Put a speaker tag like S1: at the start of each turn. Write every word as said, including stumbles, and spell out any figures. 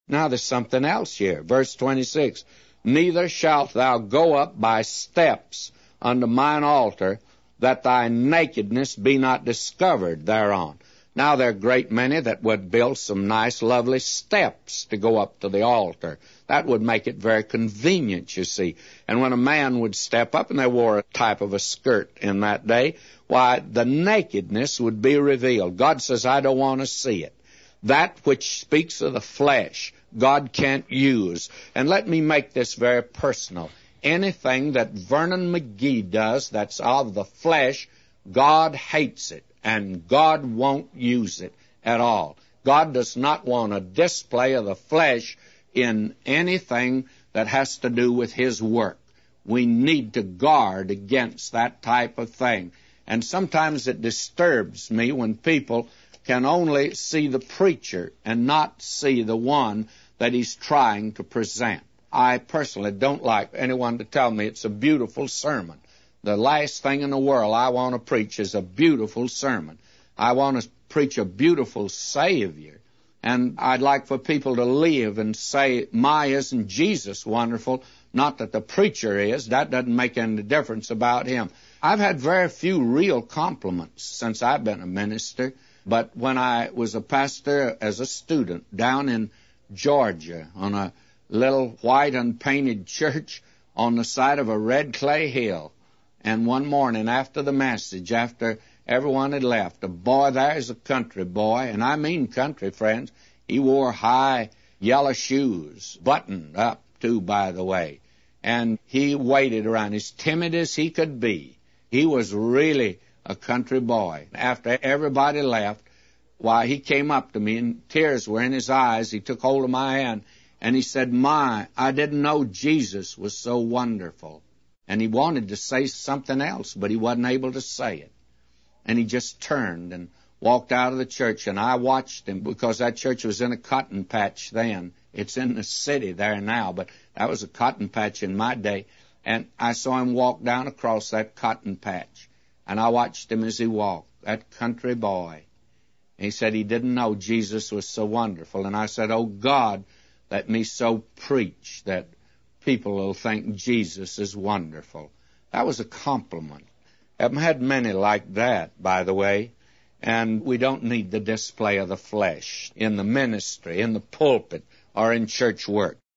S1: Now there's something else here. Verse twenty-six, neither shalt thou go up by steps unto mine altar, that thy nakedness be not discovered thereon. Now there are a great many that would build some nice, lovely steps to go up to the altar. That would make it very convenient, you see. And when a man would step up, and they wore a type of a skirt in that day, why, the nakedness would be revealed. God says, I don't want to see it. That which speaks of the flesh, God can't use. And let me make this very personal. Anything that Vernon McGee does that's of the flesh, God hates it, and God won't use it at all. God does not want a display of the flesh in anything that has to do with His work. We need to guard against that type of thing. And sometimes it disturbs me when people can only see the preacher and not see the one that he's trying to present. I personally don't like anyone to tell me it's a beautiful sermon. The last thing in the world I want to preach is a beautiful sermon. I want to preach a beautiful Savior. And I'd like for people to live and say, my, isn't Jesus wonderful? Not that the preacher is. That doesn't make any difference about him. I've had very few real compliments since I've been a minister. But when I was a pastor as a student down in Georgia on a little white unpainted church on the side of a red clay hill, and one morning after the message, after everyone had left, a boy there is a country boy, and I mean country, friends. He wore high yellow shoes, buttoned up too, by the way, and he waited around as timid as he could be. He was really a country boy. After everybody left, why, he came up to me, and tears were in his eyes. He took hold of my hand, and he said, my, I didn't know Jesus was so wonderful. And he wanted to say something else, but he wasn't able to say it. And he just turned and walked out of the church, and I watched him, because that church was in a cotton patch then. It's in the city there now, but that was a cotton patch in my day. And I saw him walk down across that cotton patch, and I watched him as he walked, that country boy. And he said he didn't know Jesus was so wonderful. And I said, oh, God, let me so preach that people will think Jesus is wonderful. That was a compliment. I've had many like that, by the way, and we don't need the display of the flesh in the ministry, in the pulpit, or in church work.